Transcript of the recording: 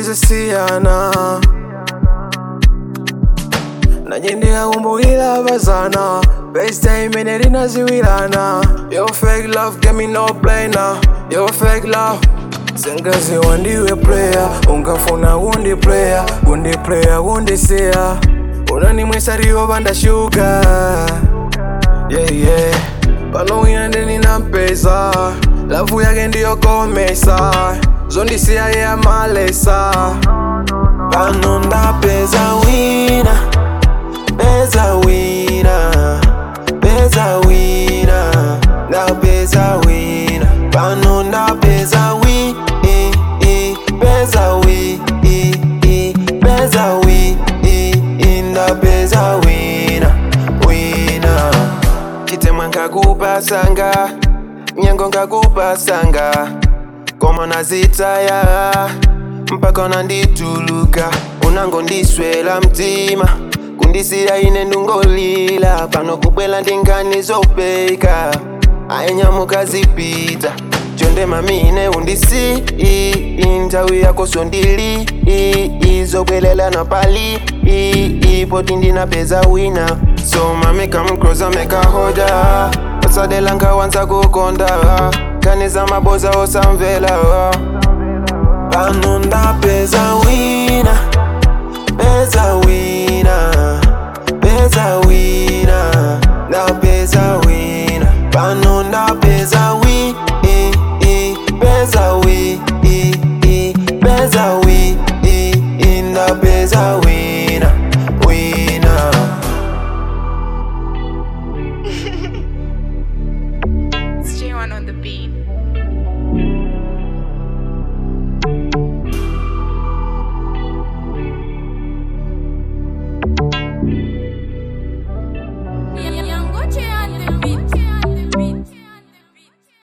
zosiyana Najendea kumbukila bazana Best time ine linaziwilana Yo fake love get me no brainer Yo fake love Sengazi wandiwe player Ungafuna wundi player Wundi player wundi seya Unani mwesariyo banda shuka Yeah yeah Pano wina ndeni nampeza Lavu yake ndiyo komesa Zondi siya ya malesa Pano ndapeza wina Peza wina Peza wina Ndapeza wina Pano ndapeza wina Peza wina Peza wina Ndapeza wina Wina Chitemwa nkakupasanga Nyengo nkakupasanga Koma nazitaya Mpaka nandituluka Unango ndiswela mtima Kundisiya ine ndungolila Pano kupwela ndingani zopeka Ayenyamuka zipita Chonde mamine undisi Intawi yako sondili Zopwelela na pali Poti ndina peza wina So mami come closer make a hoda Osadelanka wanza kukonda Kaneza maboza osamvela Pano ndapeza wina Peza wina Peza wina Ndapeza wina Pano ndapeza wina Peza wina Peza wina Ndapeza wina Wina It's J1 on the beat.